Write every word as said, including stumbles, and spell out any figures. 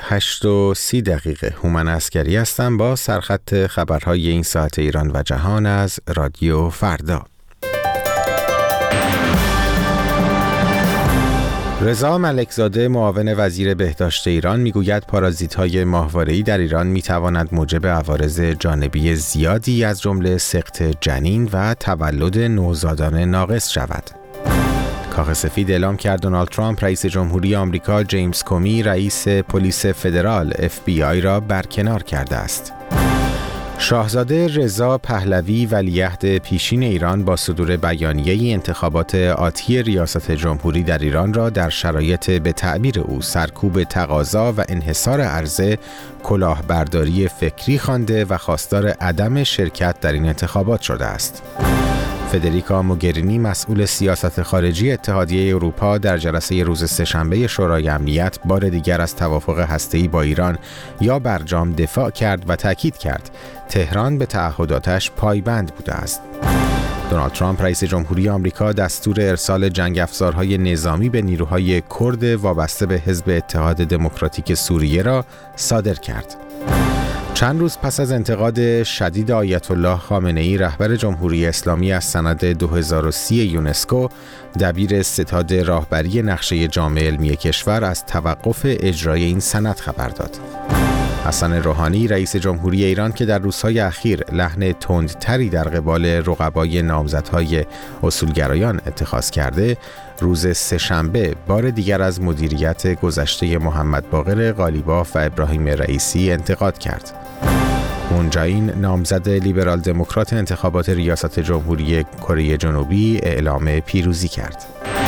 هشت و سی دقیقه. هومن عسکری هستم با سرخط خبرهای این ساعت ایران و جهان از رادیو فردا. رضا ملکزاده معاون وزیر بهداشت ایران میگوید پارازیت‌های ماهواره‌ای در ایران میتواند موجب عوارض جانبی زیادی از جمله سقط جنین و تولد نوزادان ناقص شود. کاخ سفید اعلام کرد دونالد ترامپ رئیس جمهوری آمریکا جیمز کومی رئیس پلیس فدرال اف بی آی را برکنار کرده است. شاهزاده رضا پهلوی ولیعهد پیشین ایران با صدور بیانیه انتخابات آتی ریاست جمهوری در ایران را در شرایط به تعبیر او سرکوب تقاضا و انحصار عرضه کلاهبرداری فکری خوانده و خواستار عدم شرکت در این انتخابات شده است. فدریکا موگرینی مسئول سیاست خارجی اتحادیه اروپا در جلسه روز سه‌شنبه شورای امنیت بار دیگر از توافق هسته‌ای با ایران یا برجام دفاع کرد و تاکید کرد تهران به تعهداتش پایبند بوده است. دونالد ترامپ رئیس جمهوری آمریکا دستور ارسال جنگ افزارهای نظامی به نیروهای کرد وابسته به حزب اتحاد دموکراتیک سوریه را صادر کرد. چند روز پس از انتقاد شدید آیت الله خامنه‌ای رهبر جمهوری اسلامی از سند دو هزار و سی یونسکو، دبیر ستاد راهبری نقشه جامع علمی کشور از توقف اجرای این سند خبر داد. حسن روحانی رئیس جمهوری ایران که در روزهای اخیر لحن تندتری در قبال رقبای نامزدهای اصولگرایان اتخاذ کرده، روز سه‌شنبه بار دیگر از مدیریت گذشته محمد باقر قالیباف و ابراهیم رئیسی انتقاد کرد. مون جه این نامزد لیبرال دموکرات انتخابات ریاست جمهوری کره جنوبی اعلام پیروزی کرد.